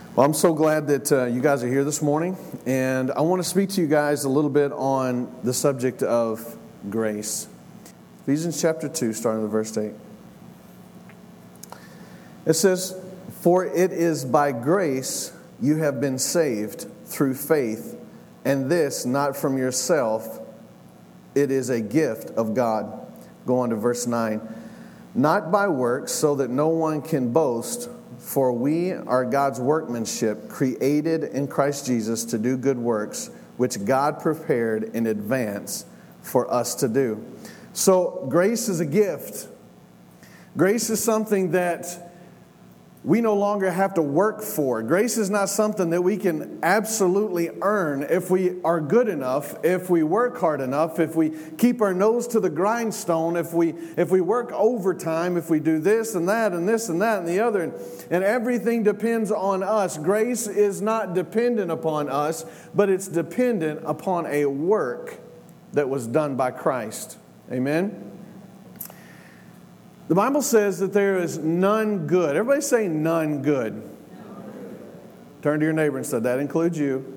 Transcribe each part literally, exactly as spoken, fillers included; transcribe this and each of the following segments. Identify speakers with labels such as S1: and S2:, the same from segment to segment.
S1: Well, I'm so glad that uh, you guys are here this morning, and I want to speak to you guys a little bit on the subject of grace. Ephesians chapter two, starting with verse eight. It says, "For it is by grace you have been saved through faith, and this not from yourself, it is a gift of God." Go on to verse nine. "Not by works, so that no one can boast. For we are God's workmanship, created in Christ Jesus to do good works, which God prepared in advance for us to do." So grace is a gift. Grace is something that we no longer have to work for. Grace is not something that we can absolutely earn if we are good enough, if we work hard enough, if we keep our nose to the grindstone, if we if we work overtime, if we do this and that and this and that and the other, and, and everything depends on us. Grace is not dependent upon us, but it's dependent upon a work that was done by Christ. Amen? The Bible says that there is none good. Everybody say none good. None good. Turn to your neighbor and say, that includes you.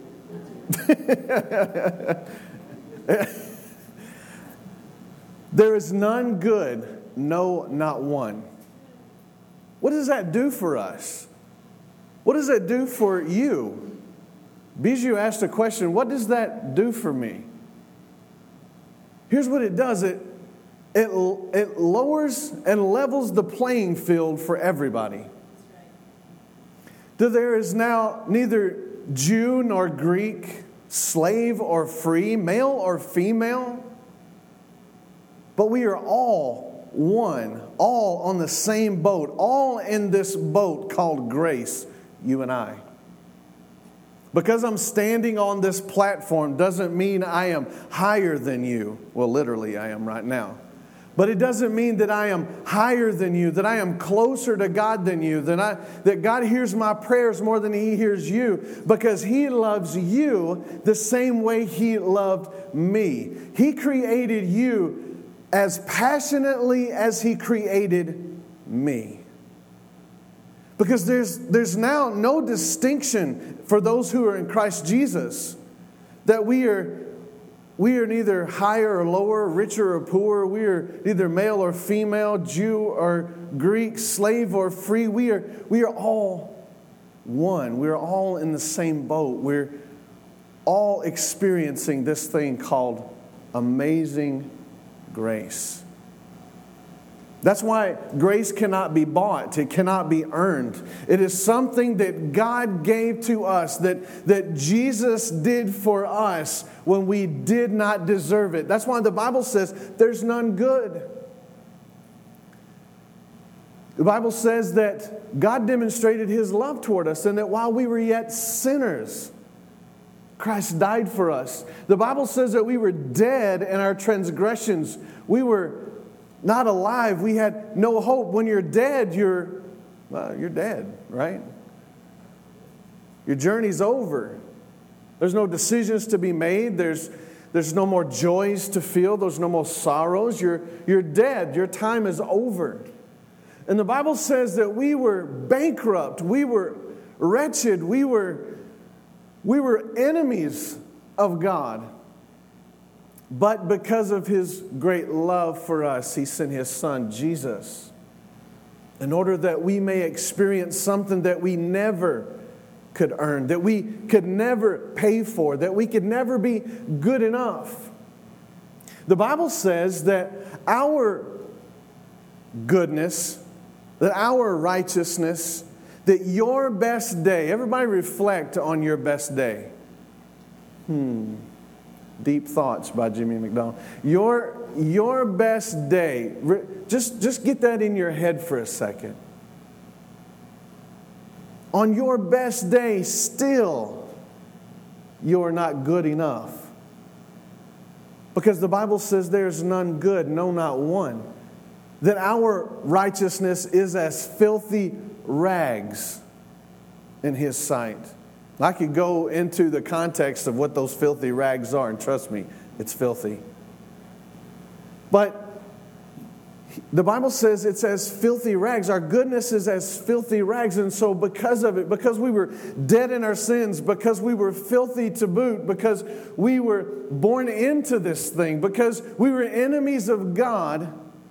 S1: There is none good, no, not one. What does that do for us? What does that do for you? Bijou asked a question, what does that do for me? Here's what it does. It It, it lowers and levels the playing field for everybody. That there is now neither Jew nor Greek, slave or free, male or female, but we are all one, all on the same boat, all in this boat called grace, you and I. Because I'm standing on this platform doesn't mean I am higher than you. Well, literally I am right now. But it doesn't mean that I am higher than you, that I am closer to God than you, that, I, that God hears my prayers more than He hears you, because He loves you the same way He loved me. He created you as passionately as He created me. Because there's, there's now no distinction for those who are in Christ Jesus, that we are We are neither higher or lower, richer or poorer. We are neither male or female, Jew or Greek, slave or free. We are, we are all one. We are all in the same boat. We're all experiencing this thing called amazing grace. That's why grace cannot be bought. It cannot be earned. It is something that God gave to us, that, that Jesus did for us when we did not deserve it. That's why the Bible says there's none good. The Bible says that God demonstrated His love toward us, and that while we were yet sinners, Christ died for us. The Bible says that we were dead in our transgressions. We were not alive. We had no hope. When you're dead, you're, well, you're dead, right? Your journey's over. There's no decisions to be made. There's, there's no more joys to feel. There's no more sorrows. You're, you're dead. Your time is over. And the Bible says that we were bankrupt. We were wretched. We were, we were enemies of God. But because of His great love for us, He sent His Son, Jesus, in order that we may experience something that we never could earn, that we could never pay for, that we could never be good enough. The Bible says that our goodness, that our righteousness, that your best day, everybody reflect on your best day. Hmm. Deep Thoughts by Jimmy McDonald. Your, your best day, just, just get that in your head for a second. On your best day, still, you're not good enough. Because the Bible says there's none good, no, not one. That our righteousness is as filthy rags in His sight. I could go into the context of what those filthy rags are, and trust me, it's filthy. But The Bible says it's as filthy rags. Our goodness is as filthy rags. And so because of it, because we were dead in our sins, because we were filthy to boot, because we were born into this thing, because we were enemies of God,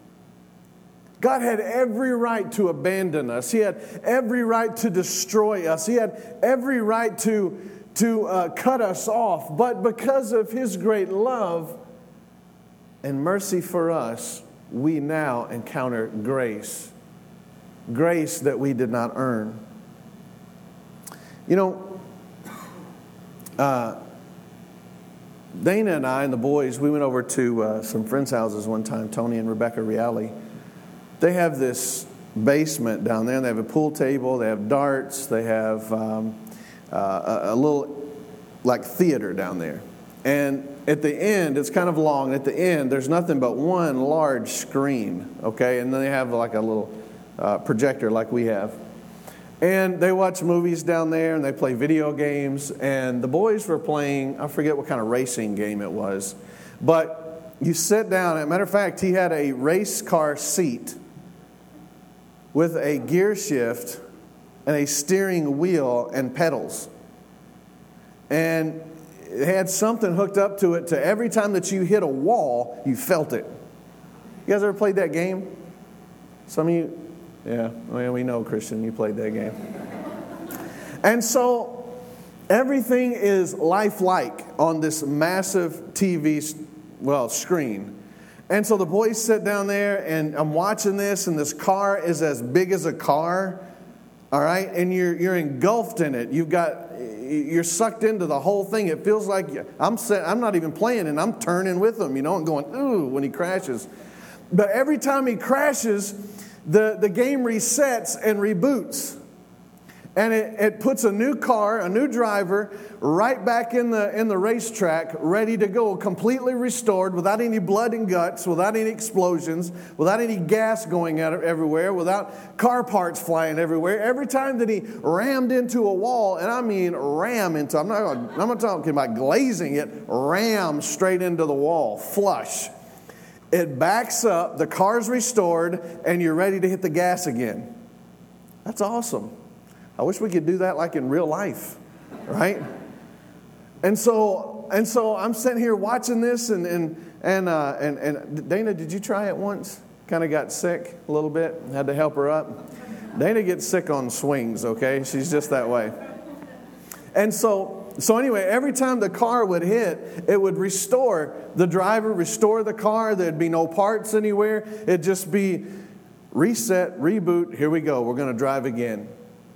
S1: God had every right to abandon us. He had every right to destroy us. He had every right to, to uh, cut us off. But because of His great love and mercy for us, we now encounter grace. Grace that we did not earn. You know, uh, Dana and I and the boys, we went over to uh, some friends' houses one time, Tony and Rebecca Reale. They have this basement down there. They have a pool table. They have darts. They have um, uh, a, a little, like, theater down there. And at the end, it's kind of long. At the end, there's nothing but one large screen, okay? And then they have like a little uh, projector like we have. And they watch movies down there, and they play video games. And the boys were playing, I forget what kind of racing game it was. But you sit down. As a matter of fact, he had a race car seat with a gear shift and a steering wheel and pedals. And it had something hooked up to it to every time that you hit a wall, you felt it. You guys ever played that game? Some of you, yeah, well, we know, Christian, you played that game. And so everything is lifelike on this massive T V, well, screen. And so the boys sit down there, and I'm watching this, and this car is as big as a car, all right? And you're you're engulfed in it. You've got... You're sucked into the whole thing. It feels like I'm set, I'm not even playing, and I'm turning with him, you know, and going, ooh, when he crashes. But every time he crashes, the, the game resets and reboots. And it, it puts a new car, a new driver, right back in the in the racetrack, ready to go, completely restored, without any blood and guts, without any explosions, without any gas going out everywhere, without car parts flying everywhere. Every time that he rammed into a wall, and I mean ram into, I'm not, I'm not talking about glazing it, ram straight into the wall, flush. It backs up, the car's restored, and you're ready to hit the gas again. That's awesome. I wish we could do that like in real life, right? And so, and so I'm sitting here watching this, and and and uh, and, and Dana, did you try it once? Kind of got sick a little bit. Had to help her up. Dana gets sick on swings. Okay, she's just that way. And so, so anyway, every time the car would hit, it would restore the driver, restore the car. There'd be no parts anywhere. It'd just be reset, reboot. Here we go. We're going to drive again.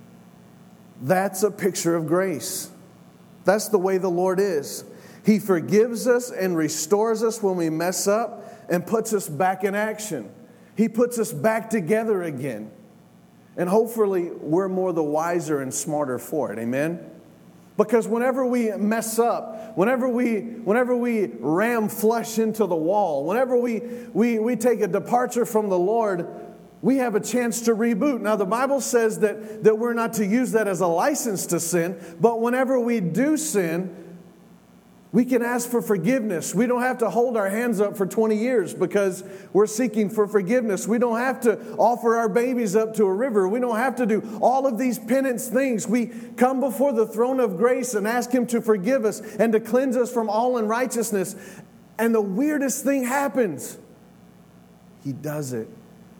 S1: That's a picture of grace. That's the way the Lord is. He forgives us and restores us when we mess up and puts us back in action. He puts us back together again. And hopefully we're more the wiser and smarter for it. Amen? Because whenever we mess up, whenever we whenever we ram flesh into the wall, whenever we, we, we take a departure from the Lord, we have a chance to reboot. Now, the Bible says that, that we're not to use that as a license to sin, but whenever we do sin, we can ask for forgiveness. We don't have to hold our hands up for twenty years because we're seeking for forgiveness. We don't have to offer our babies up to a river. We don't have to do all of these penance things. We come before the throne of grace and ask Him to forgive us and to cleanse us from all unrighteousness. And the weirdest thing happens. He does it.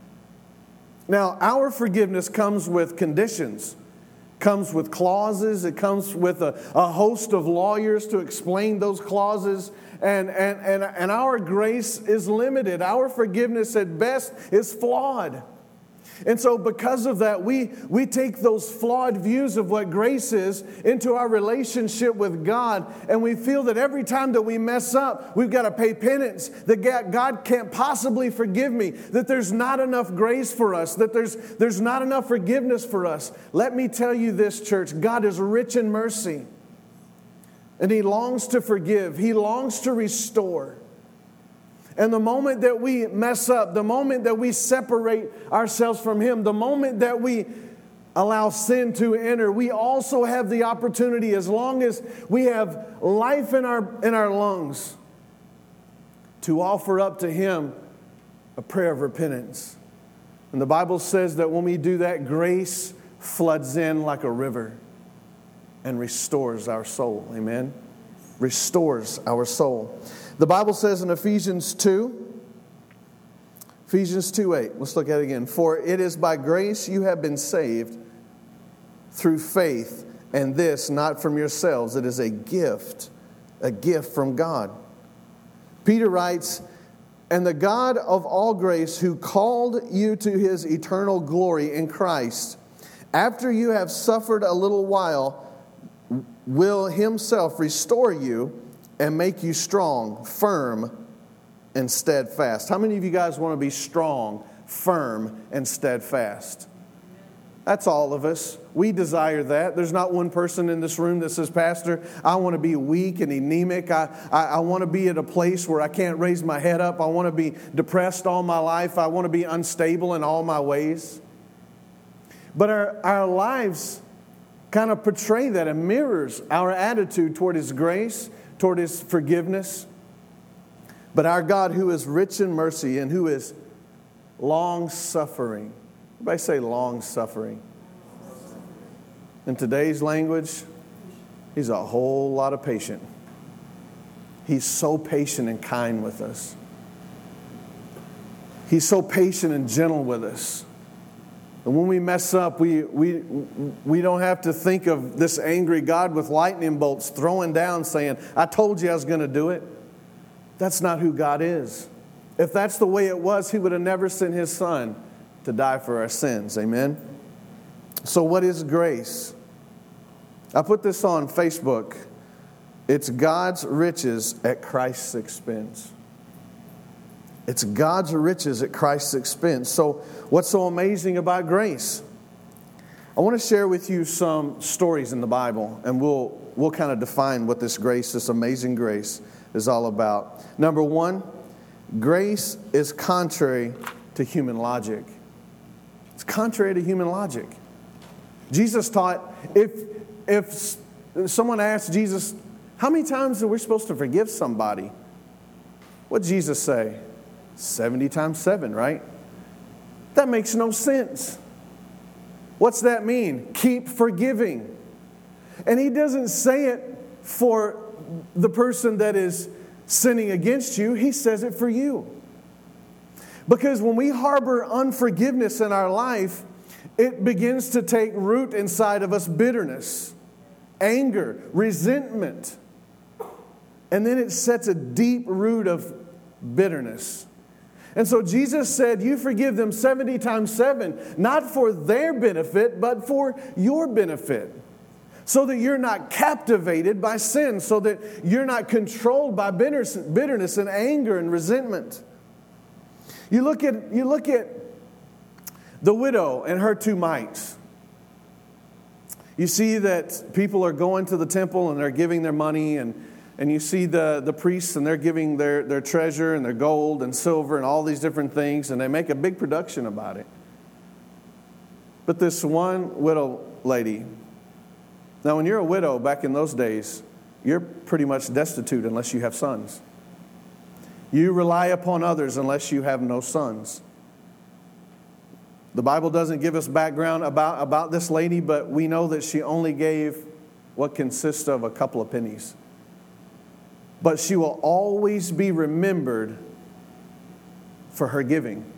S1: Now, our forgiveness comes with conditions, comes with clauses. It comes with a, a host of lawyers to explain those clauses. And, and, and, and our grace is limited. Our forgiveness at best is flawed. And so because of that, we, we take those flawed views of what grace is into our relationship with God. And we feel that every time that we mess up, we've got to pay penance, that God can't possibly forgive me, that there's not enough grace for us, that there's, there's not enough forgiveness for us. Let me tell you this, church, God is rich in mercy. And He longs to forgive. He longs to restore. And the moment that we mess up, the moment that we separate ourselves from Him, the moment that we allow sin to enter, we also have the opportunity, as long as we have life in our, in our lungs, to offer up to Him a prayer of repentance. And the Bible says that when we do that, grace floods in like a river and restores our soul. Amen? Restores our soul. The Bible says in Ephesians two, Ephesians two eight, let's look at it again. For it is by grace you have been saved through faith, and this not from yourselves. It is a gift, a gift from God. Peter writes, and the God of all grace, who called you to His eternal glory in Christ, after you have suffered a little while, will Himself restore you and make you strong, firm, and steadfast. How many of you guys want to be strong, firm, and steadfast? That's all of us. We desire that. There's not one person in this room that says, Pastor, I want to be weak and anemic. I, I, I want to be at a place where I can't raise my head up. I want to be depressed all my life. I want to be unstable in all my ways. But our, our lives kind of portray that and mirrors our attitude toward His grace, toward His forgiveness. But our God, who is rich in mercy and who is long-suffering. Everybody say long-suffering. In today's language, He's a whole lot of patient. He's so patient and kind with us. He's so patient and gentle with us. And when we mess up, we, we, we don't have to think of this angry God with lightning bolts throwing down saying, I told you I was going to do it. That's not who God is. If that's the way it was, He would have never sent His Son to die for our sins. Amen? So what is grace? I put this on Facebook. It's God's riches at Christ's expense. It's God's riches at Christ's expense. So what's so amazing about grace? I want to share with you some stories in the Bible, and we'll we'll kind of define what this grace, this amazing grace, is all about. Number one, grace is contrary to human logic. It's contrary to human logic. Jesus taught, if if someone asked Jesus, how many times are we supposed to forgive somebody? What did Jesus say? seventy times seven, right? That makes no sense. What's that mean? Keep forgiving. And He doesn't say it for the person that is sinning against you. He says it for you. Because when we harbor unforgiveness in our life, it begins to take root inside of us bitterness, anger, resentment. And then it sets a deep root of bitterness. And so Jesus said, you forgive them seventy times seven, not for their benefit, but for your benefit. So that you're not captivated by sin, so that you're not controlled by bitterness and anger and resentment. You look at, you look at the widow and her two mites. You see that people are going to the temple and they're giving their money, and, and you see the, the priests and they're giving their, their treasure and their gold and silver and all these different things, and they make a big production about it. But this one widow lady, now when you're a widow back in those days, you're pretty much destitute unless you have sons. You rely upon others unless you have no sons. The Bible doesn't give us background about, about this lady, but we know that she only gave what consists of a couple of pennies. But she will always be remembered for her giving.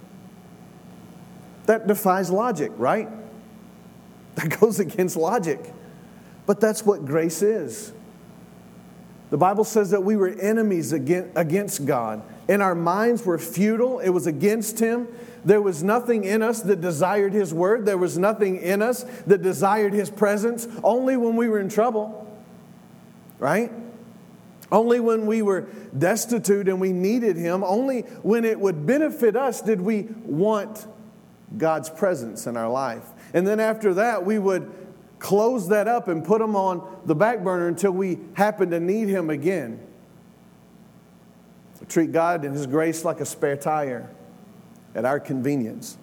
S1: That defies logic, right? That goes against logic. But that's what grace is. The Bible says that we were enemies against God. And our minds were futile. It was against Him. There was nothing in us that desired His word. There was nothing in us that desired His presence. Only when we were in trouble. Right? Only when we were destitute and we needed Him. Only when it would benefit us did we want God's presence in our life. And then after that, we would close that up and put Him on the back burner until we happen to need Him again. Treat God and His grace like a spare tire at our convenience.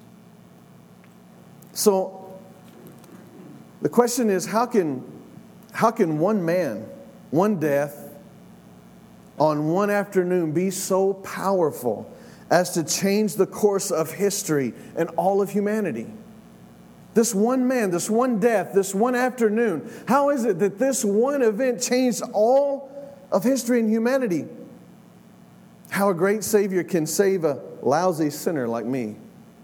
S1: So the question is, how can, how can one man, one death, on one afternoon be so powerful as to change the course of history and all of humanity. This one man, this one death, this one afternoon, how is it that this one event changed all of history and humanity? How a great Savior can save a lousy sinner like me.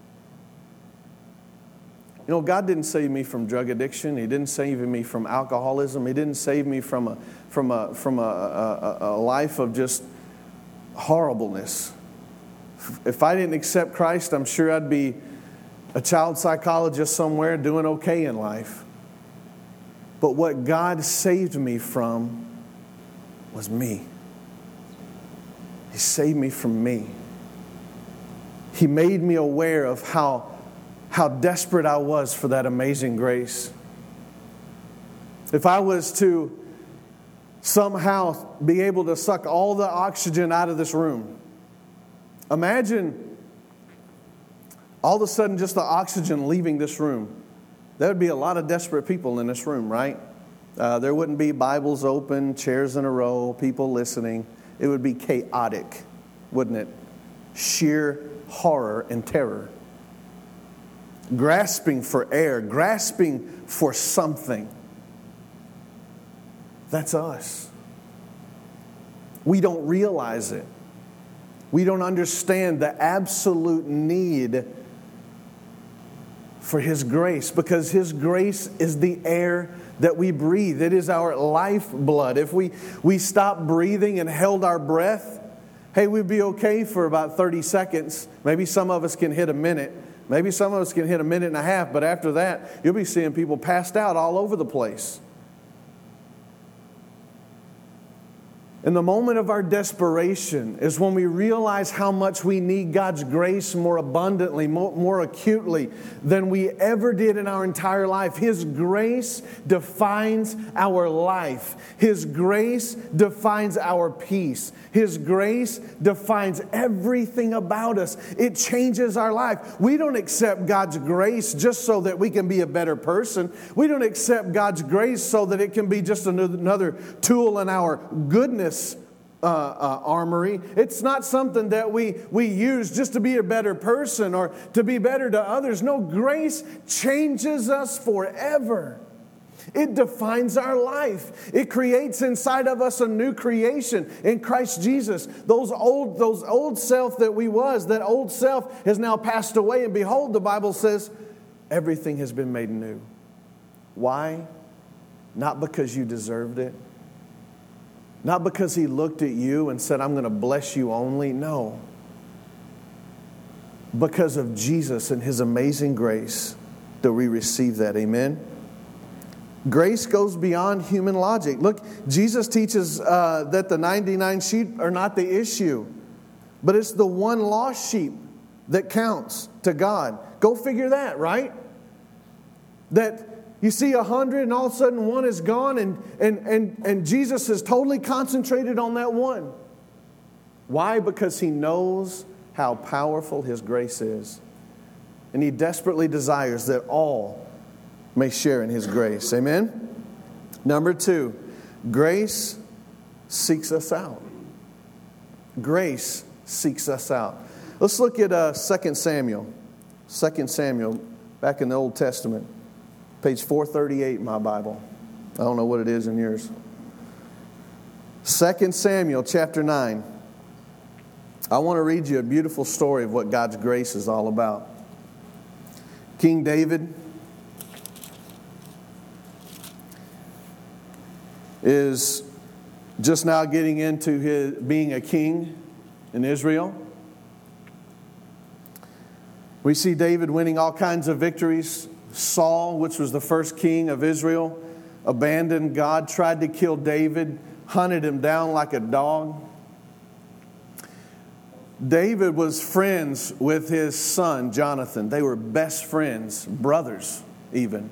S1: You know, God didn't save me from drug addiction. He didn't save me from alcoholism. He didn't save me from a from a from a, a, a life of just horribleness. If I didn't accept Christ, I'm sure I'd be a child psychologist somewhere doing okay in life. But what God saved me from was me. He saved me from me. He made me aware of how, how desperate I was for that amazing grace. If I was to somehow be able to suck all the oxygen out of this room, imagine all of a sudden just the oxygen leaving this room. There would be a lot of desperate people in this room, right? Uh, there wouldn't be Bibles open, chairs in a row, people listening. It would be chaotic, wouldn't it? Sheer horror and terror. Grasping for air, grasping for something. That's us. We don't realize it. We don't understand the absolute need for His grace, because His grace is the air that we breathe. It is our lifeblood. If we, we stopped breathing and held our breath, hey, we'd be okay for about thirty seconds. Maybe some of us can hit a minute. Maybe some of us can hit a minute and a half. But after that, you'll be seeing people passed out all over the place. And the moment of our desperation is when we realize how much we need God's grace more abundantly, more, more acutely than we ever did in our entire life. His grace defines our life. His grace defines our peace. His grace defines everything about us. It changes our life. We don't accept God's grace just so that we can be a better person. We don't accept God's grace so that it can be just another tool in our goodness Uh, uh, armory. It's not something that we, we use just to be a better person or to be better to others. No, grace changes us forever. It defines our life. It creates inside of us a new creation in Christ Jesus. Those old, those old self that we was, that old self has now passed away. And behold, the Bible says, everything has been made new. Why? Not because you deserved it. Not because He looked at you and said, I'm going to bless you only. No. Because of Jesus and His amazing grace that we receive that. Amen? Grace goes beyond human logic. Look, Jesus teaches uh, that the ninety-nine sheep are not the issue, but it's the one lost sheep that counts to God. Go figure that, right? That you see a hundred and all of a sudden one is gone, and, and, and, and Jesus is totally concentrated on that one. Why? Because He knows how powerful His grace is. And He desperately desires that all may share in His grace. Amen? Number two, grace seeks us out. Grace seeks us out. Let's look at uh, Second Samuel. Second Samuel, back in the Old Testament. Page four thirty-eight in my Bible. I don't know what it is in yours. Second Samuel chapter nine. I want to read you a beautiful story of what God's grace is all about. King David is just now getting into his being a king in Israel. We see David winning all kinds of victories. Saul, which was the first king of Israel, abandoned God, tried to kill David, hunted him down like a dog. David was friends with his son, Jonathan. They were best friends, brothers even.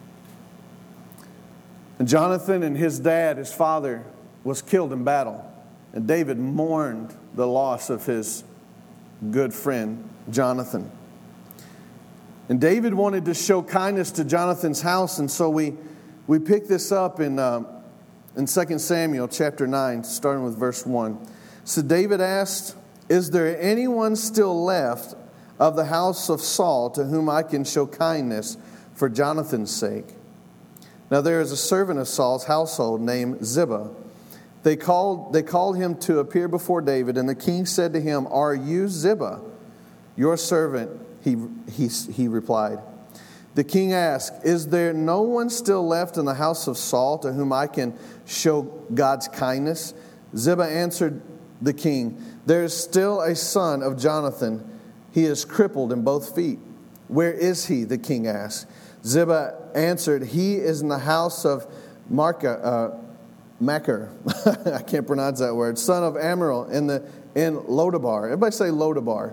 S1: And Jonathan and his dad, his father, was killed in battle. And David mourned the loss of his good friend, Jonathan. And David wanted to show kindness to Jonathan's house, and so we, we pick this up in, uh, in Second Samuel chapter nine, starting with verse one. So David asked Is there anyone still left of the house of Saul to whom I can show kindness for Jonathan's sake? Now there is a servant of Saul's household named Ziba. They called, they called him to appear before David, and the king said to him, Are you Ziba? Your servant, he, he, he replied. The king asked, Is there no one still left in the house of Saul to whom I can show God's kindness? Ziba answered the king, There is still a son of Jonathan. He is crippled in both feet. Where is he? The king asked. Ziba answered, He is in the house of Marca, uh, Machir. I can't pronounce that word. Son of Amiel in the in Lodabar. Everybody say Lodabar.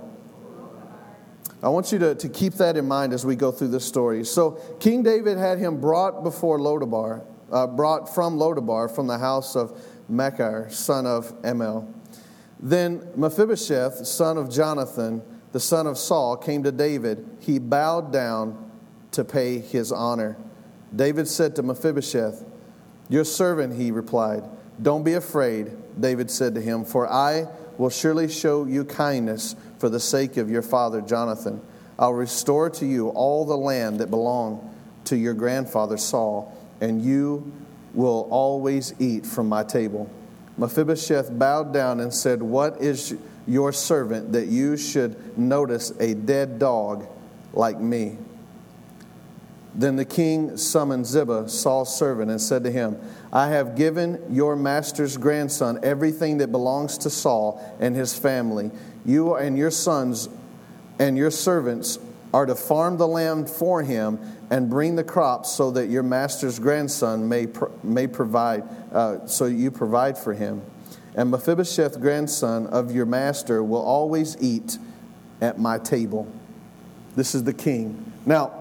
S1: I want you to, to keep that in mind as we go through this story. So King David had him brought before Lodabar, uh, brought from Lodabar, from the house of Machir, son of Amiel. Then Mephibosheth, son of Jonathan, the son of Saul, came to David. He bowed down to pay his honor. David said to Mephibosheth, Your servant, he replied. Don't be afraid, David said to him, for I will surely show you kindness for the sake of your father Jonathan. I'll restore to you all the land that belonged to your grandfather Saul, and you will always eat from my table. Mephibosheth bowed down and said, What is your servant that you should notice a dead dog like me? Then the king summoned Ziba, Saul's servant, and said to him, I have given your master's grandson everything that belongs to Saul and his family. You and your sons and your servants are to farm the land for him and bring the crops so that your master's grandson may may provide, uh, so you provide for him. And Mephibosheth, grandson of your master, will always eat at my table. This is the king. Now,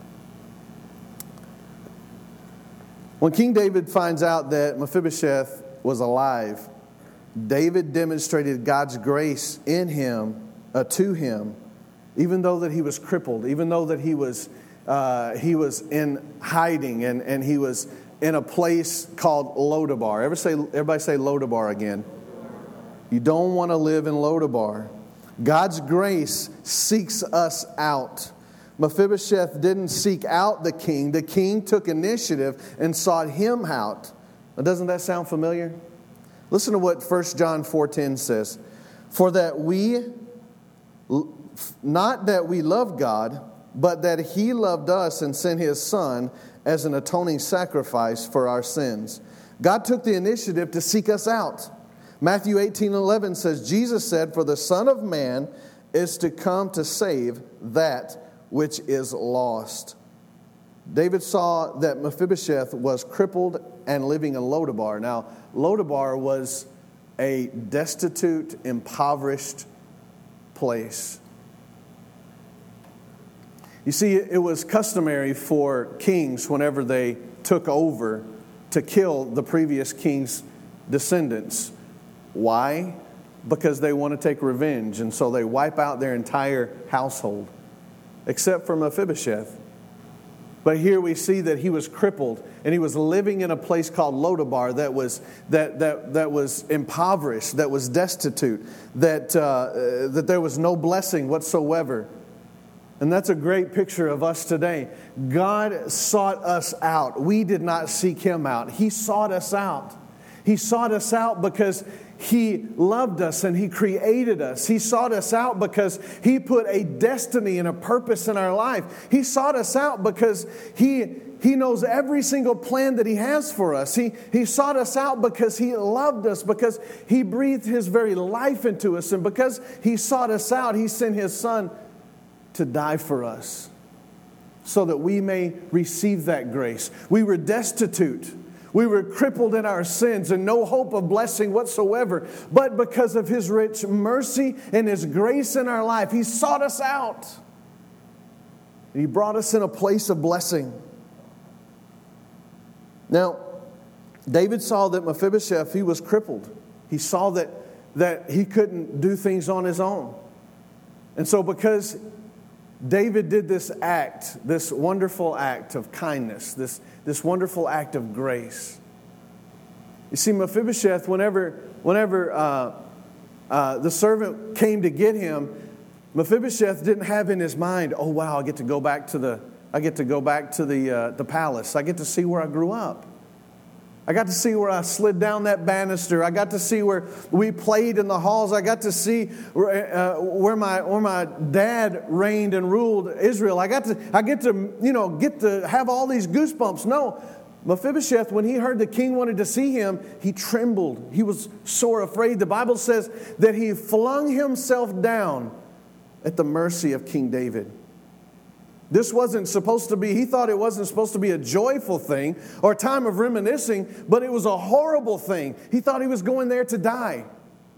S1: when King David finds out that Mephibosheth was alive, David demonstrated God's grace in him, uh, to him, even though that he was crippled, even though that he was uh, he was in hiding and, and he was in a place called Lodabar. Ever say, everybody say Lodabar again. You don't want to live in Lodabar. God's grace seeks us out. Mephibosheth didn't seek out the king. The king took initiative and sought him out. Now, doesn't that sound familiar? Listen to what First John four ten says. For that we, not that we love God, but that he loved us and sent his son as an atoning sacrifice for our sins. God took the initiative to seek us out. Matthew eighteen eleven says, Jesus said, For the Son of Man is to come to save that which is lost. David saw that Mephibosheth was crippled and living in Lodabar. Now, Lodabar was a destitute, impoverished place. You see, it was customary for kings, whenever they took over, to kill the previous king's descendants. Why? Because they want to take revenge, and so they wipe out their entire household, except for Mephibosheth. But here we see that he was crippled, and he was living in a place called Lodabar that was that that that was impoverished, that was destitute, that uh, that there was no blessing whatsoever. And that's a great picture of us today. God sought us out. We did not seek him out. He sought us out. He sought us out because he loved us and he created us. He sought us out because he put a destiny and a purpose in our life. He sought us out because he, he knows every single plan that he has for us. He, he sought us out because he loved us, because he breathed his very life into us. And because he sought us out, he sent his son to die for us so that we may receive that grace. We were destitute. We were crippled in our sins and no hope of blessing whatsoever. But because of his rich mercy and his grace in our life, he sought us out. And he brought us in a place of blessing. Now, David saw that Mephibosheth, he was crippled. He saw that, that he couldn't do things on his own. And so because David did this act, this wonderful act of kindness, this, this wonderful act of grace. You see, Mephibosheth, whenever, whenever uh, uh, the servant came to get him, Mephibosheth didn't have in his mind, oh wow, I get to go back to the I get to go back to the uh, the palace. I get to see where I grew up. I got to see where I slid down that banister. I got to see where we played in the halls. I got to see where, uh, where my where my dad reigned and ruled Israel. I got to I get to you know get to have all these goosebumps. No, Mephibosheth, when he heard the king wanted to see him, he trembled. He was sore afraid. The Bible says that he flung himself down at the mercy of King David. This wasn't supposed to be, he thought it wasn't supposed to be a joyful thing or a time of reminiscing, but it was a horrible thing. He thought he was going there to die.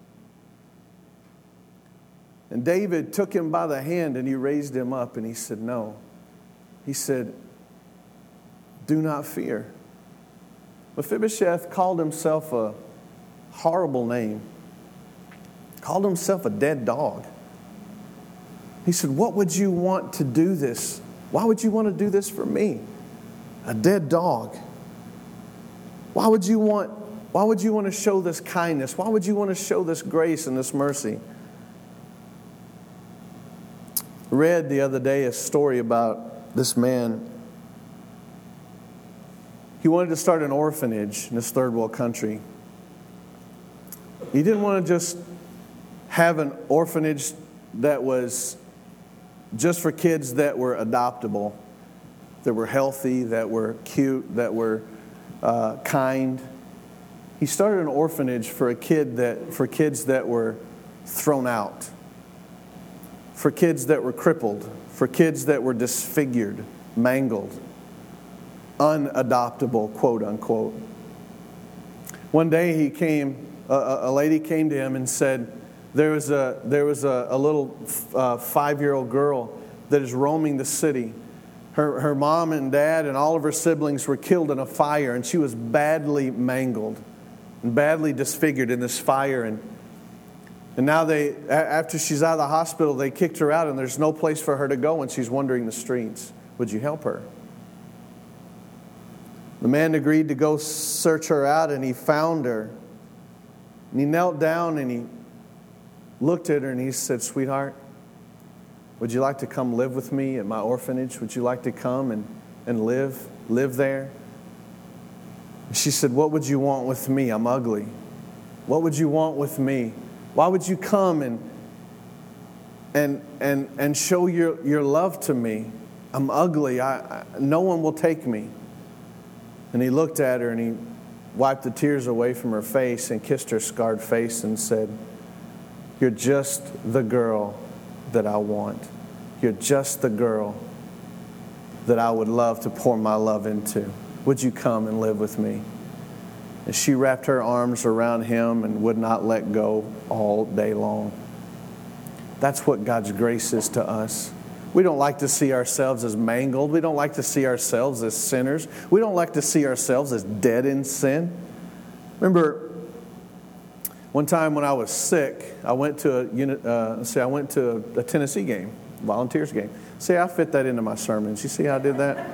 S1: And David took him by the hand and he raised him up and he said, no. He said, do not fear. Mephibosheth called himself a horrible name. Called himself a dead dog. He said, what would you want to do this? Why would you want to do this for me? A dead dog. Why would you want, why would you want to show this kindness? Why would you want to show this grace and this mercy? I read the other day a story about this man. He wanted to start an orphanage in this third world country. He didn't want to just have an orphanage that was just for kids that were adoptable, that were healthy, that were cute, that were uh, kind. He started an orphanage for a kid that for kids that were thrown out, for kids that were crippled, for kids that were disfigured, mangled, unadoptable, quote unquote. One day he came, a, a lady came to him and said, There was a there was a, a little uh, five-year-old girl that is roaming the city. Her her mom and dad and all of her siblings were killed in a fire, and she was badly mangled and badly disfigured in this fire. And and now they after she's out of the hospital, they kicked her out, and there's no place for her to go, and she's wandering the streets. Would you help her? The man agreed to go search her out, and he found her. And he knelt down and he looked at her and he said, sweetheart, would you like to come live with me at my orphanage? Would you like to come and, and live, live there? She said, what would you want with me? I'm ugly. What would you want with me? Why would you come and and and and show your, your love to me? I'm ugly. I, I no one will take me. And he looked at her and he wiped the tears away from her face and kissed her scarred face and said, you're just the girl that I want. You're just the girl that I would love to pour my love into. Would you come and live with me? And she wrapped her arms around him and would not let go all day long. That's what God's grace is to us. We don't like to see ourselves as mangled. We don't like to see ourselves as sinners. We don't like to see ourselves as dead in sin. Remember, one time when I was sick, I went to a unit. Uh, say I went to a, a Tennessee game, Volunteers game. See, I fit that into my sermons. You see how I did that?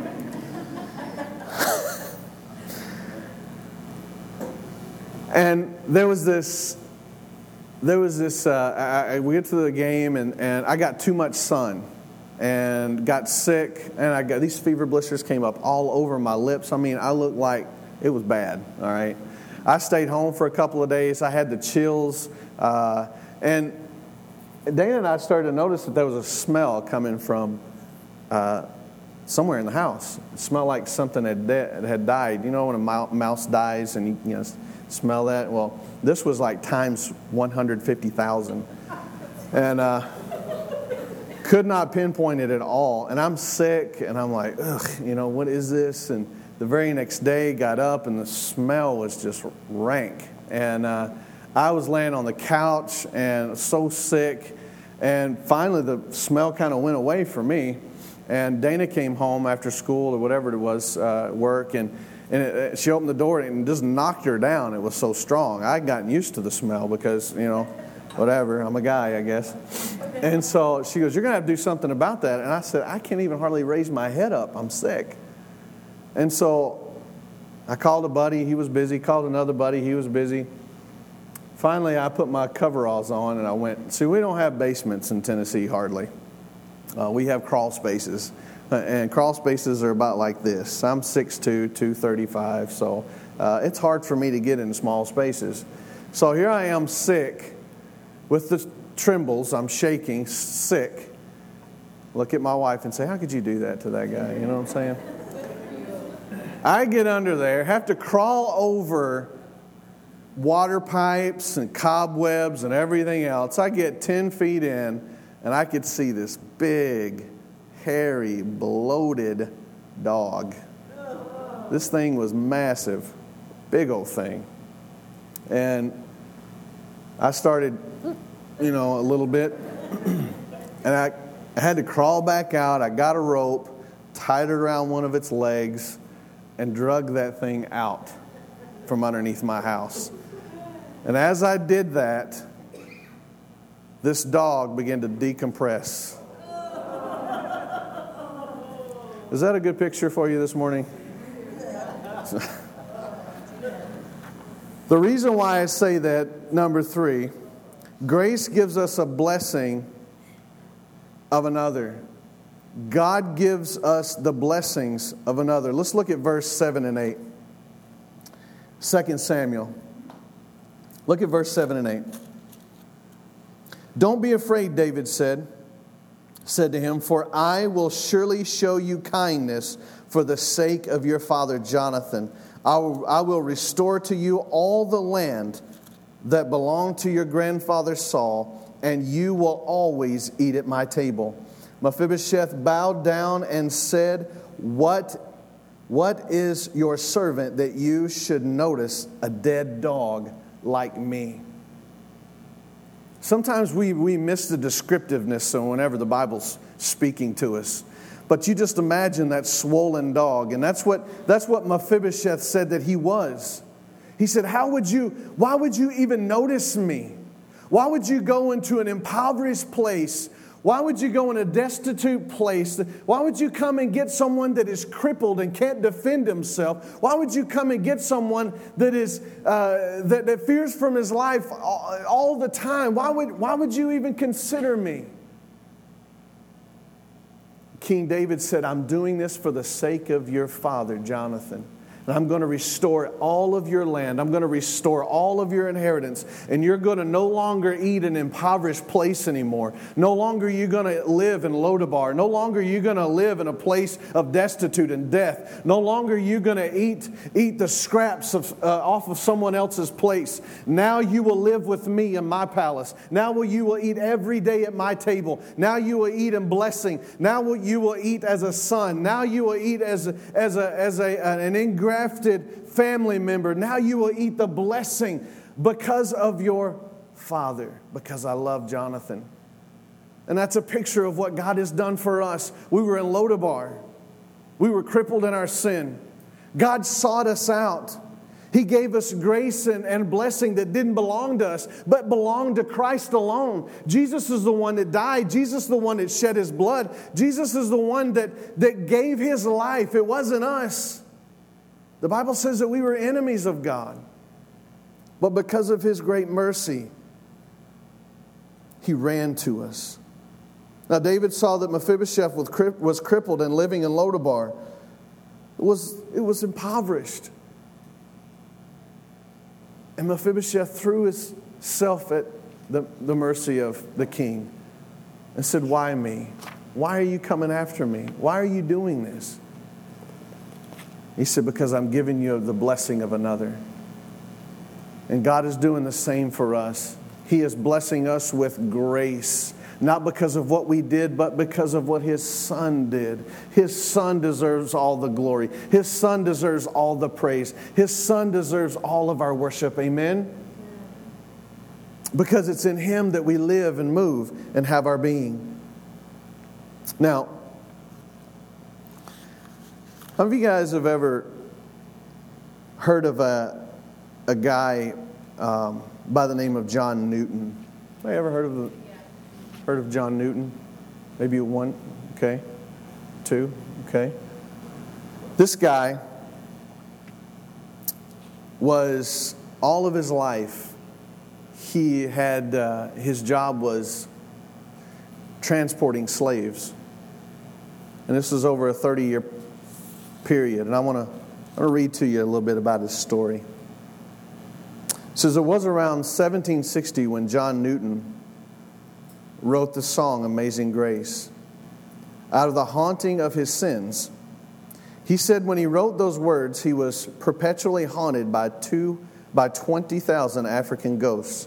S1: And there was this. There was this. Uh, I, I, we get to the game, and, and I got too much sun, and got sick, and I got these fever blisters came up all over my lips. I mean, I looked like it was bad. All right. I stayed home for a couple of days. I had the chills. Uh, and Dana and I started to notice that there was a smell coming from uh, somewhere in the house. It smelled like something had, de- had died. You know when a mouse dies and you, you know, smell that? Well, this was like times one hundred fifty thousand. And uh, could not pinpoint it at all. And I'm sick, and I'm like, ugh, you know, what is this? And the very next day, got up, and the smell was just rank. And uh, I was laying on the couch and so sick. And finally, the smell kind of went away for me. And Dana came home after school or whatever it was, uh, work, and, and it, she opened the door and just knocked her down. It was so strong. I'd gotten used to the smell because, you know, whatever. I'm a guy, I guess. And so she goes, you're going to have to do something about that. And I said, I can't even hardly raise my head up. I'm sick. And so I called a buddy. He was busy. Called another buddy. He was busy. finally I put my coveralls on and I went. See, we don't have basements in Tennessee hardly. Uh, we have crawl spaces. Uh, and crawl spaces are about like this. I'm six two, two thirty-five, so uh, it's hard for me to get in small spaces. So here I am sick with the trembles. I'm shaking, sick. Look at my wife and say, how could you do that to that guy? You know what I'm saying? I get under there, have to crawl over water pipes and cobwebs and everything else. I get ten feet in, and I could see this big, hairy, bloated dog. This thing was massive, big old thing. And I started, you know, a little bit, and I, I had to crawl back out. I got a rope, tied it around one of its legs, and drug that thing out from underneath my house. And as I did that, this dog began to decompress. Is that a good picture for you this morning? The reason why I say that, number three, grace gives us a blessing of another. God gives us the blessings of another. Let's look at verse seven and eight. Second Samuel. Look at verse seven and eight. Don't be afraid, David said, said to him, for I will surely show you kindness for the sake of your father Jonathan. I will, I will restore to you all the land that belonged to your grandfather Saul, and you will always eat at my table. Mephibosheth bowed down and said, What, what is your servant that you should notice a dead dog like me? Sometimes we, we miss the descriptiveness so whenever the Bible's speaking to us. But you just imagine that swollen dog. And that's what, that's what Mephibosheth said that he was. He said, How would you, why would you even notice me? Why would you go into an impoverished place? Why would you go in a destitute place? Why would you come and get someone that is crippled and can't defend himself? Why would you come and get someone that is uh, that, that fears from his life all, all the time? Why would, why would you even consider me? King David said, I'm doing this for the sake of your father, Jonathan. And I'm going to restore all of your land. I'm going to restore all of your inheritance. And you're going to no longer eat in an impoverished place anymore. No longer are you going to live in Lodabar. No longer are you going to live in a place of destitute and death. No longer are you going to eat, eat the scraps of, uh, off of someone else's place. Now you will live with me in my palace. Now will you will eat every day at my table. Now you will eat in blessing. Now will, you will eat as a son. Now you will eat as a, as a, as a, an ingrafted family member. Now you will eat the blessing because of your father, because I love Jonathan. And that's a picture of what God has done for us. We were in Lodabar. We were crippled in our sin. God sought us out. He gave us grace and, and blessing that didn't belong to us, but belonged to Christ alone. Jesus is the one that died. Jesus is the one that shed his blood. Jesus is the one that, that gave his life. It wasn't us. The Bible says that we were enemies of God. But because of his great mercy, he ran to us. Now David saw that Mephibosheth was crippled and living in Lodabar. It was, it was impoverished. And Mephibosheth threw himself at the, the mercy of the king and said, why me? Why are you coming after me? Why are you doing this? He said, because I'm giving you the blessing of another. And God is doing the same for us. He is blessing us with grace. Not because of what we did, but because of what his son did. His son deserves all the glory. His son deserves all the praise. His son deserves all of our worship. Amen? Because it's in him that we live and move and have our being. Now, how many of you guys have ever heard of a, a guy um, by the name of John Newton? Have you ever heard of, the, heard of John Newton? Maybe one, okay, two, okay. This guy was, all of his life, he had, uh, his job was transporting slaves. And this was over a thirty-year period. And I want to I want to read to you a little bit about his story. It says, it was around seventeen sixty when John Newton wrote the song Amazing Grace. Out of the haunting of his sins, he said when he wrote those words, he was perpetually haunted by two, by twenty thousand African ghosts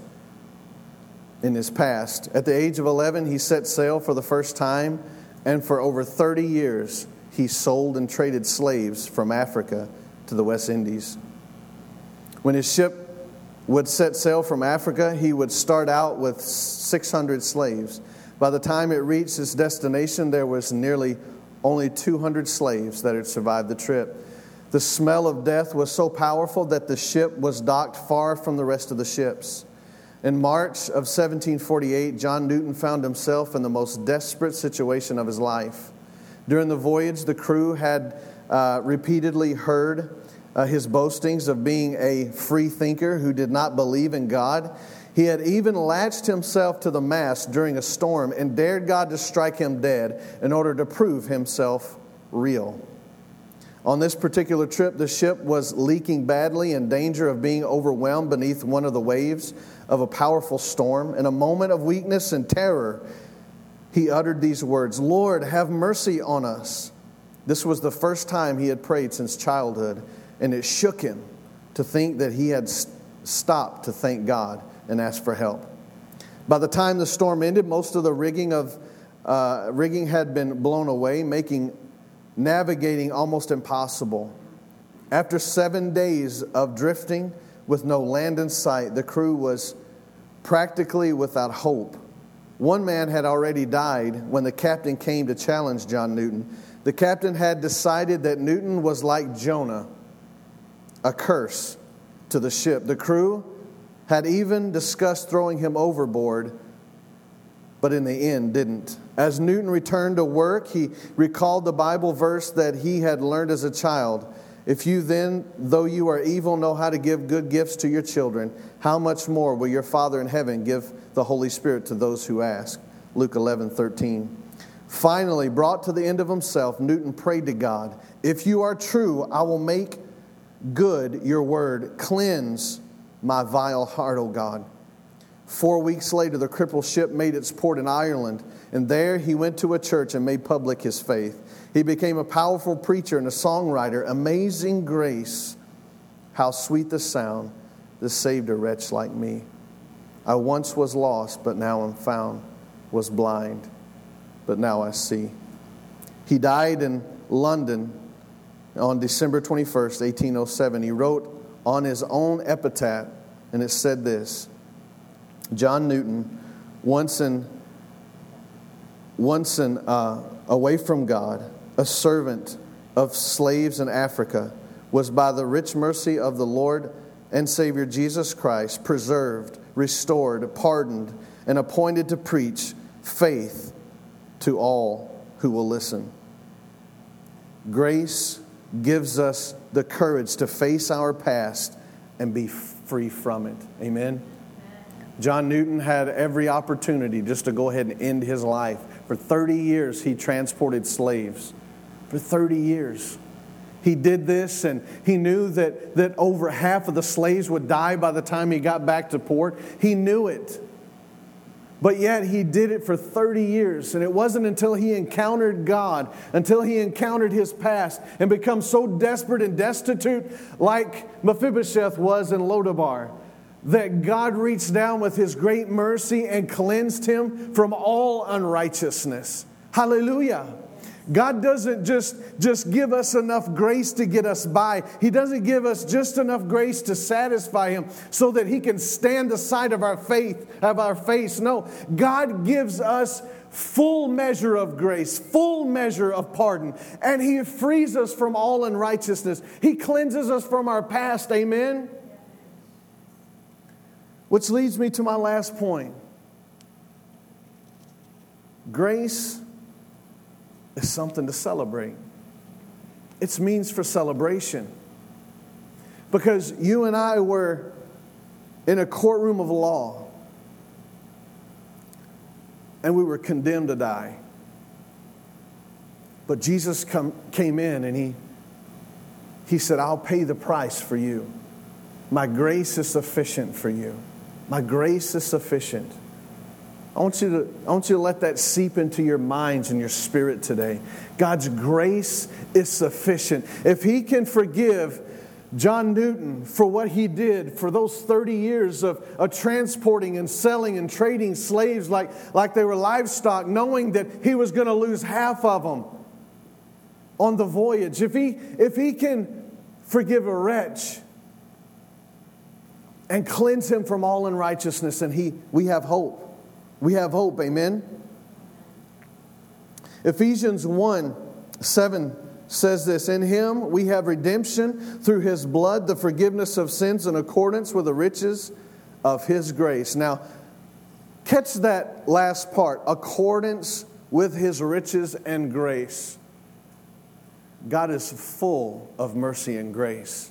S1: in his past. At the age of eleven, he set sail for the first time, and for over thirty years, he sold and traded slaves from Africa to the West Indies. When his ship would set sail from Africa, he would start out with six hundred slaves. By the time it reached its destination, there was nearly only two hundred slaves that had survived the trip. The smell of death was so powerful that the ship was docked far from the rest of the ships. In March of seventeen forty-eight, John Newton found himself in the most desperate situation of his life. During the voyage, the crew had uh, repeatedly heard uh, his boastings of being a free thinker who did not believe in God. He had even latched himself to the mast during a storm and dared God to strike him dead in order to prove himself real. On this particular trip, the ship was leaking badly, in danger of being overwhelmed beneath one of the waves of a powerful storm. In a moment of weakness and terror, he uttered these words, "Lord, have mercy on us." This was the first time he had prayed since childhood, and it shook him to think that he had stopped to thank God and ask for help. By the time the storm ended, most of the rigging of uh, rigging had been blown away, making navigating almost impossible. After seven days of drifting with no land in sight, the crew was practically without hope. One man had already died when the captain came to challenge John Newton. The captain had decided that Newton was like Jonah, a curse to the ship. The crew had even discussed throwing him overboard, but in the end didn't. As Newton returned to work, he recalled the Bible verse that he had learned as a child. If you then, though you are evil, know how to give good gifts to your children, how much more will your Father in heaven give the Holy Spirit to those who ask? Luke eleven thirteen. Finally, brought to the end of himself, Newton prayed to God, "If you are true, I will make good your word. Cleanse my vile heart, O God." Four weeks later, the crippled ship made its port in Ireland, and there he went to a church and made public his faith. He became a powerful preacher and a songwriter. Amazing grace, how sweet the sound that saved a wretch like me. I once was lost, but now am found, was blind, but now I see. He died in London on December twenty-first, eighteen oh seven. He wrote on his own epitaph, and it said this: John Newton, once in, once in, uh, away from God, a servant of slaves in Africa, was by the rich mercy of the Lord and Savior Jesus Christ preserved, restored, pardoned, and appointed to preach faith to all who will listen. Grace gives us the courage to face our past and be free from it. Amen. John Newton had every opportunity just to go ahead and end his life. For thirty years, he transported slaves. For thirty years. He did this, and he knew that, that over half of the slaves would die by the time he got back to port. He knew it. But yet he did it for thirty years. And it wasn't until he encountered God, until he encountered his past, and become so desperate and destitute like Mephibosheth was in Lodabar, that God reached down with his great mercy and cleansed him from all unrighteousness. Hallelujah. God doesn't just, just give us enough grace to get us by. He doesn't give us just enough grace to satisfy him so that he can stand the sight of our faith, of our face. No, God gives us full measure of grace, full measure of pardon, and he frees us from all unrighteousness. He cleanses us from our past. Amen. Which leads me to my last point. Grace is something to celebrate. It's means for celebration. Because you and I were in a courtroom of law. and we were condemned to die. But Jesus come, came in and he, he said, I'll pay the price for you. My grace is sufficient for you. My grace is sufficient. I want you to, I want you to let that seep into your minds and your spirit today. God's grace is sufficient. If He can forgive John Newton for what he did for those thirty years of, of transporting and selling and trading slaves like, like they were livestock, knowing that he was going to lose half of them on the voyage. If he, if he can forgive a wretch and cleanse him from all unrighteousness, and he, we have hope. We have hope, amen? Ephesians one seven says this, in Him we have redemption through His blood, the forgiveness of sins in accordance with the riches of His grace. Now, catch that last part, accordance with His riches and grace. God is full of mercy and grace.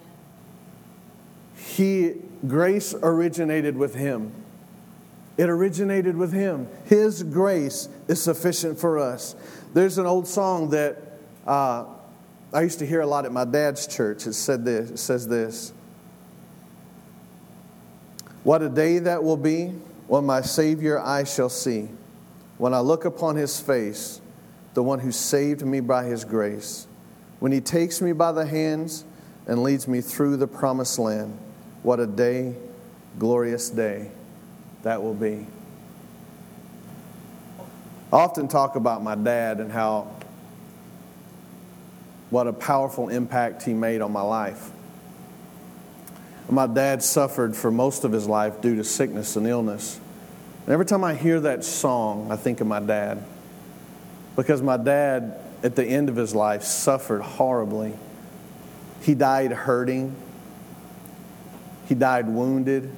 S1: He, grace originated with Him. It originated with Him. His grace is sufficient for us. There's an old song that uh, I used to hear a lot at my dad's church. It said this. It says this. What a day that will be when my Savior I shall see. When I look upon His face, the one who saved me by His grace. When He takes me by the hands and leads me through the promised land. What a day, glorious day that will be. I often talk about my dad and how, what a powerful impact he made on my life. My dad suffered for most of his life due to sickness and illness. And every time I hear that song, I think of my dad. Because my dad, at the end of his life, suffered horribly. He died hurting. He died wounded.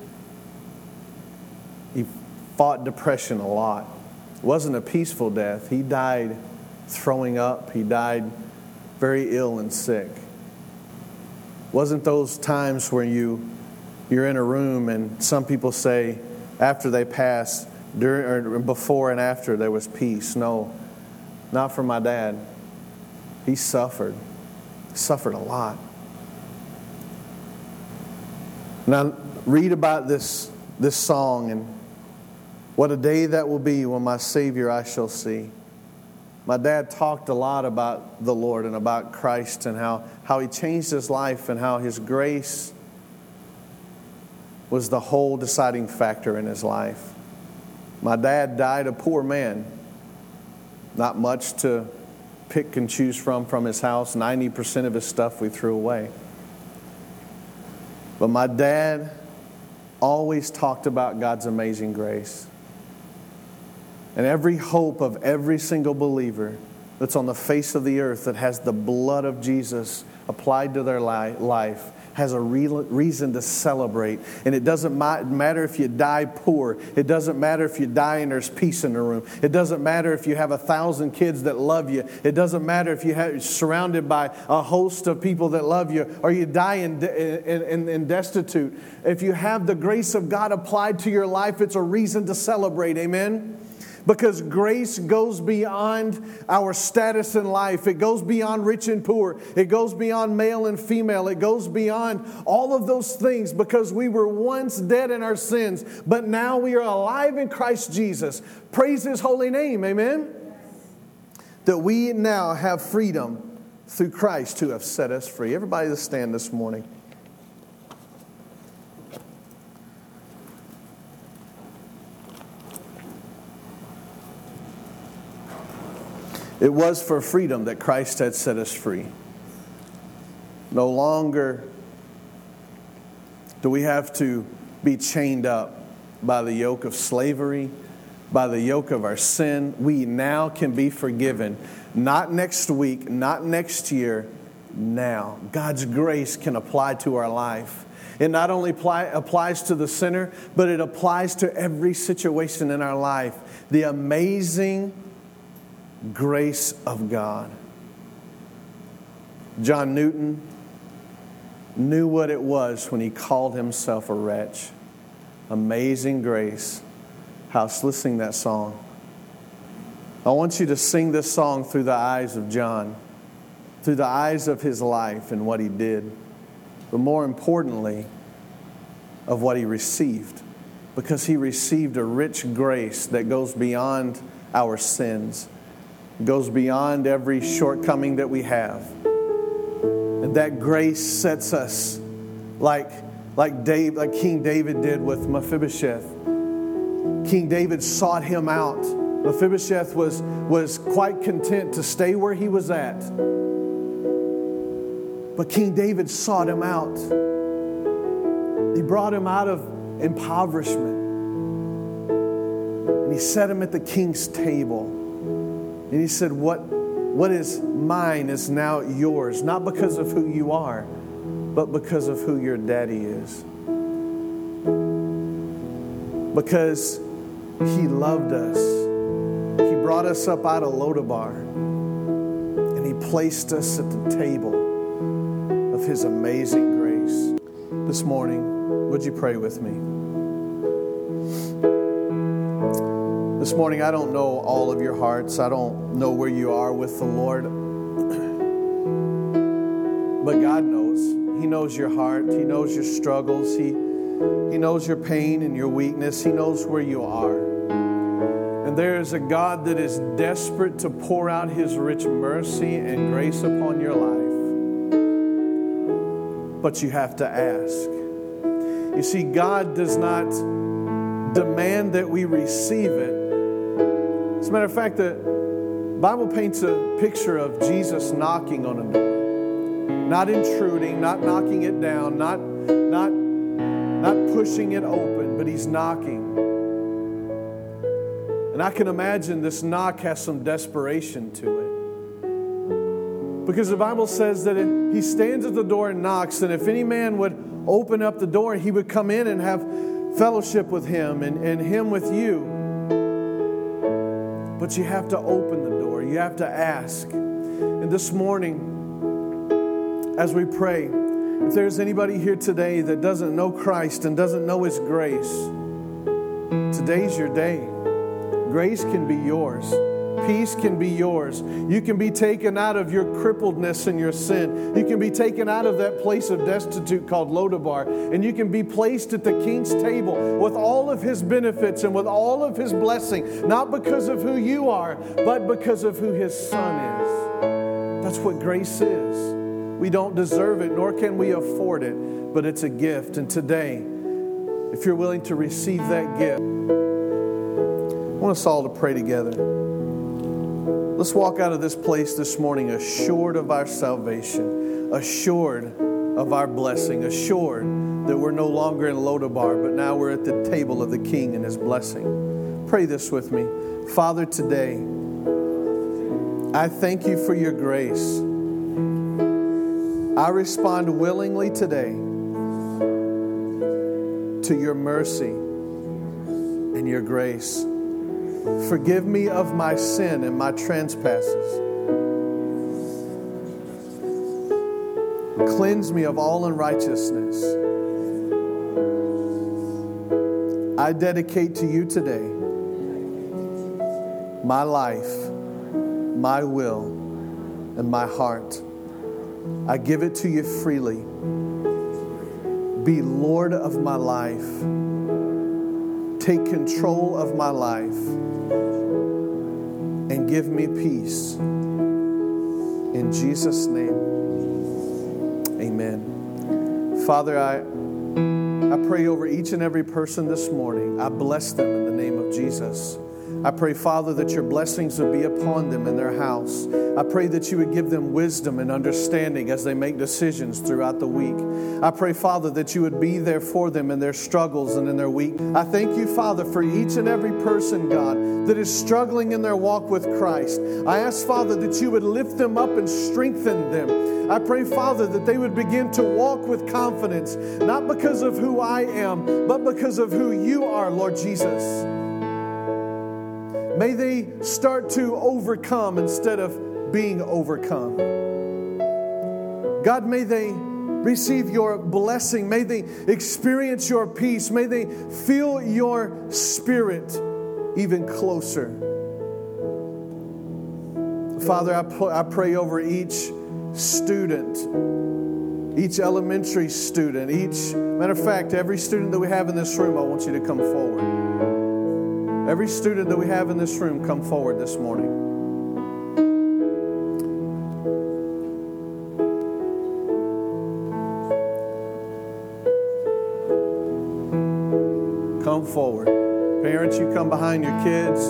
S1: He fought depression a lot. It wasn't a peaceful death. He died throwing up. He died very ill and sick. Wasn't those times where you, you're in a room and some people say after they pass, during or before and after there was peace. No, not for my dad. He suffered. He suffered a lot. Now read about this, this song and what a day that will be when my Savior I shall see. My dad talked a lot about the Lord and about Christ and how, how He changed his life and how His grace was the whole deciding factor in his life. My dad died a poor man. Not much to pick and choose from from his house. ninety percent of his stuff we threw away. But my dad always talked about God's amazing grace. And every hope of every single believer that's on the face of the earth that has the blood of Jesus applied to their life has a reason to celebrate. And it doesn't matter if you die poor. It doesn't matter if you die and there's peace in the room. It doesn't matter if you have a thousand kids that love you. It doesn't matter if you're surrounded by a host of people that love you or you die in, in, in, in destitute. If you have the grace of God applied to your life, it's a reason to celebrate. Amen? Because grace goes beyond our status in life. It goes beyond rich and poor. It goes beyond male and female. It goes beyond all of those things because we were once dead in our sins, but now we are alive in Christ Jesus. Praise His holy name. Amen? That we now have freedom through Christ who have set us free. Everybody let's stand this morning. It was for freedom that Christ had set us free. No longer do we have to be chained up by the yoke of slavery, by the yoke of our sin. We now can be forgiven. Not next week, not next year, now. God's grace can apply to our life. It not only apply, applies to the sinner, but it applies to every situation in our life. The amazing grace of God. John Newton knew what it was when he called himself a wretch. Amazing grace. House, let's sing that song. I want you to sing this song through the eyes of John, through the eyes of his life and what he did, but more importantly, of what he received, because he received a rich grace that goes beyond our sins, goes beyond every shortcoming that we have. And that grace sets us like, like, Dave, like King David did with Mephibosheth. King David sought him out. Mephibosheth was, was quite content to stay where he was at. But King David sought him out. He brought him out of impoverishment. And he set him at the king's table. And he said, what, what is mine is now yours. Not because of who you are, but because of who your daddy is. Because he loved us. He brought us up out of Lodabar. And he placed us at the table of his amazing grace. This morning, would you pray with me? This morning, I don't know all of your hearts. I don't know where you are with the Lord. But God knows. He knows your heart. He knows your struggles. He, he knows your pain and your weakness. He knows where you are. And there is a God that is desperate to pour out His rich mercy and grace upon your life. But you have to ask. You see, God does not demand that we receive it. As a matter of fact, the Bible paints a picture of Jesus knocking on a door. Not intruding, not knocking it down, not, not, not pushing it open, but He's knocking. And I can imagine this knock has some desperation to it. Because the Bible says that it, He stands at the door and knocks, and if any man would open up the door, He would come in and have fellowship with Him and, and Him with you. But you have to open the door. You have to ask. And this morning, as we pray, if there's anybody here today that doesn't know Christ and doesn't know His grace, today's your day. Grace can be yours. Peace can be yours. You can be taken out of your crippledness and your sin. You can be taken out of that place of destitute called Lodabar. And you can be placed at the King's table with all of His benefits and with all of His blessing. Not because of who you are, but because of who His Son is. That's what grace is. We don't deserve it, nor can we afford it. But it's a gift. And today, if you're willing to receive that gift, I want us all to pray together. Let's walk out of this place this morning assured of our salvation, assured of our blessing, assured that we're no longer in Lodabar, but now we're at the table of the King and His blessing. Pray this with me. Father, today, I thank You for Your grace. I respond willingly today to Your mercy and Your grace. Forgive me of my sin and my trespasses. Cleanse me of all unrighteousness. I dedicate to You today my life, my will, and my heart. I give it to You freely. Be Lord of my life. Take control of my life and give me peace. In Jesus' name, amen. Father, I, I pray over each and every person this morning. I bless them in the name of Jesus. I pray, Father, that Your blessings would be upon them in their house. I pray that You would give them wisdom and understanding as they make decisions throughout the week. I pray, Father, that You would be there for them in their struggles and in their weak. I thank You, Father, for each and every person, God, that is struggling in their walk with Christ. I ask, Father, that You would lift them up and strengthen them. I pray, Father, that they would begin to walk with confidence, not because of who I am, but because of who You are, Lord Jesus. May they start to overcome instead of being overcome. God, may they receive Your blessing. May they experience Your peace. May they feel Your Spirit even closer. Father, I, pl- I pray over each student, each elementary student, each, matter of fact, every student that we have in this room, I want you to come forward. Every student that we have in this room, come forward this morning. Come forward. Parents, you come behind your kids.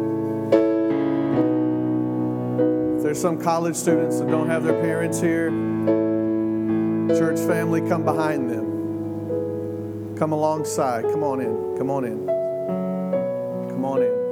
S1: If there's some college students that don't have their parents here, church family, come behind them. Come alongside. Come on in. Come on in. Come on in.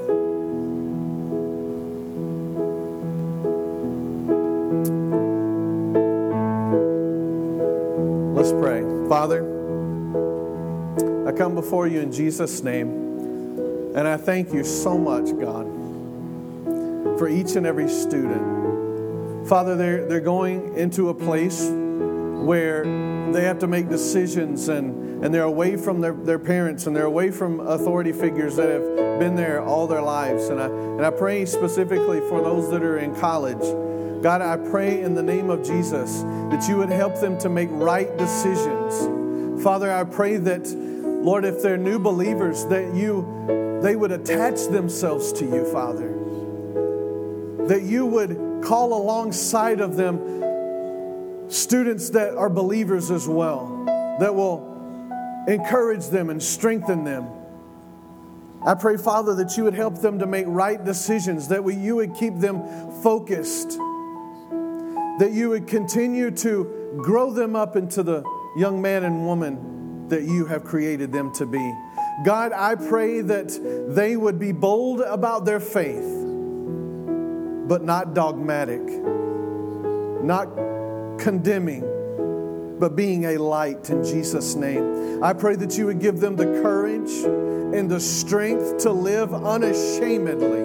S1: Let's pray. Father, I come before you in Jesus' name, and I thank you so much, God, for each and every student. Father, they're, they're going into a place where they have to make decisions, and, and they're away from their, their parents, and they're away from authority figures that have been there all their lives. And I, and I pray specifically for those that are in college. God, I pray in the name of Jesus that you would help them to make right decisions. Father, I pray that, Lord, if they're new believers, that you, they would attach themselves to you, Father. That you would call alongside of them students that are believers as well, that will encourage them and strengthen them. I pray, Father, that you would help them to make right decisions, that we, you would keep them focused, that you would continue to grow them up into the young man and woman that you have created them to be. God, I pray that they would be bold about their faith, but not dogmatic, not condemning, but being a light in Jesus' name. I pray that you would give them the courage and the strength to live unashamedly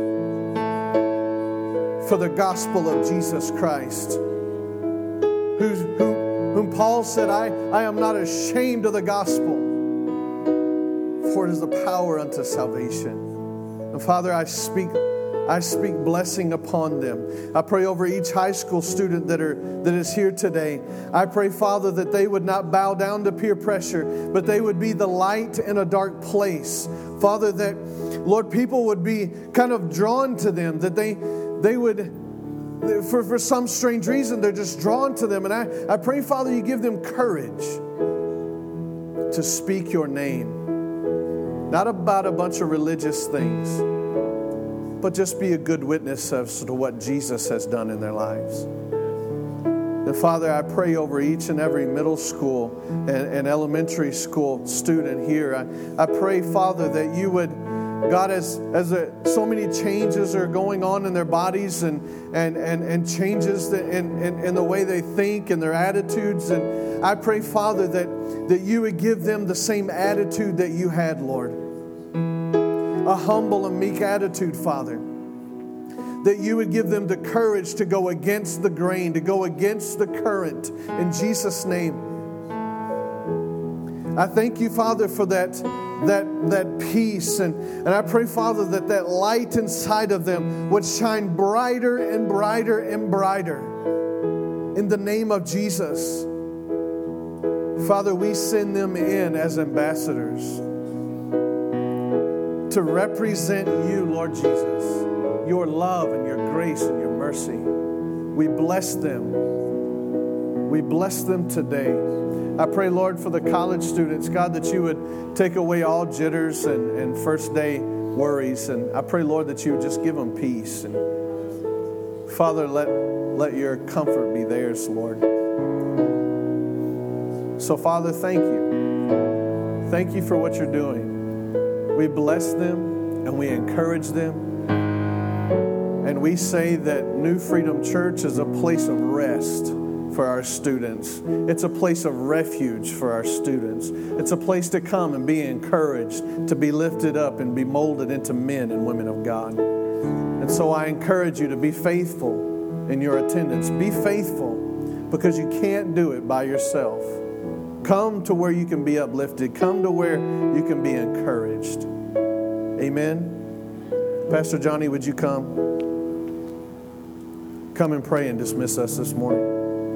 S1: for the gospel of Jesus Christ, who, who whom Paul said, I, I am not ashamed of the gospel, for it is the power unto salvation. And Father, I speak, I speak blessing upon them. I pray over each high school student that are that is here today. I pray, Father, that they would not bow down to peer pressure, but they would be the light in a dark place. Father, that, Lord, people would be kind of drawn to them, that they they would, For, for some strange reason, they're just drawn to them. And I, I pray, Father, you give them courage to speak your name. Not about a bunch of religious things, but just be a good witness as to what Jesus has done in their lives. And Father, I pray over each and every middle school and, and elementary school student here. I, I pray, Father, that you would, God, as, as a, so many changes are going on in their bodies and, and, and, and changes in, in, in the way they think and their attitudes. And I pray, Father, that, that you would give them the same attitude that you had, Lord. A humble and meek attitude, Father. That you would give them the courage to go against the grain, to go against the current. In Jesus' name. I thank you, Father, for that that that peace. And, and I pray, Father, that that light inside of them would shine brighter and brighter and brighter. In the name of Jesus. Father, we send them in as ambassadors to represent you, Lord Jesus. Your love and your grace and your mercy. We bless them. We bless them today. I pray, Lord, for the college students, God, that you would take away all jitters and, and first day worries. And I pray, Lord, that you would just give them peace. And Father, let, let your comfort be theirs, Lord. So, Father, thank you. Thank you for what you're doing. We bless them and we encourage them. And we say that New Freedom Church is a place of rest for our students. It's a place of refuge for our students. It's a place to come and be encouraged, to be lifted up and be molded into men and women of God. And so I encourage you to be faithful in your attendance. Be faithful because you can't do it by yourself. Come to where you can be uplifted. Come to where you can be encouraged. Amen. Pastor Johnny, would you come? come and pray and dismiss us this morning.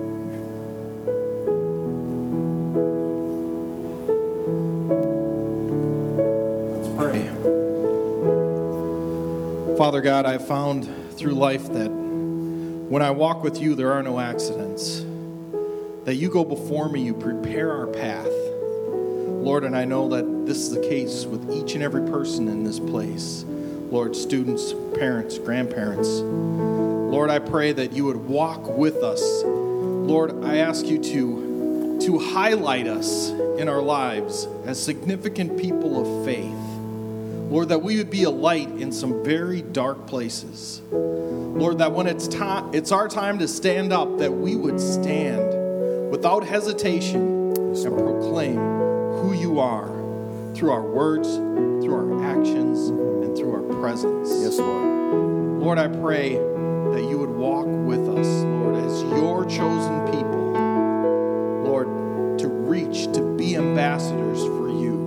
S2: Father God, I've found through life that when I walk with you, there are no accidents. That you go before me, you prepare our path. Lord, and I know that this is the case with each and every person in this place. Lord, students, parents, grandparents. Lord, I pray that you would walk with us. Lord, I ask you to, to highlight us in our lives as significant people of faith. Lord, that we would be a light in some very dark places. Lord, that when it's time, it's our time to stand up, that we would stand without hesitation and proclaim who you are through our words, through our actions, and through our presence.
S1: Yes, Lord.
S2: Lord, I pray that you would walk with us, Lord, as your chosen people, Lord, to reach, to be ambassadors for you.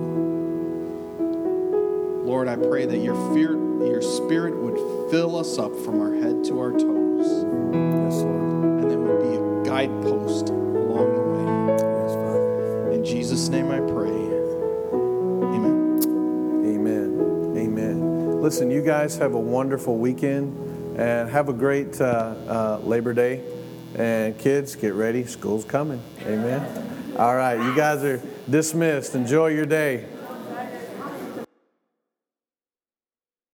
S2: Lord, I pray that your fear, your spirit would fill us up from our head to our toes.
S1: Yes, Lord.
S2: And that would be a guidepost along the way.
S1: Yes, Father.
S2: In Jesus' name I pray. Amen.
S1: Amen. Amen. Listen, you guys have a wonderful weekend and have a great uh, uh, Labor Day. And kids, get ready. School's coming. Amen. All right. You guys are dismissed. Enjoy your day.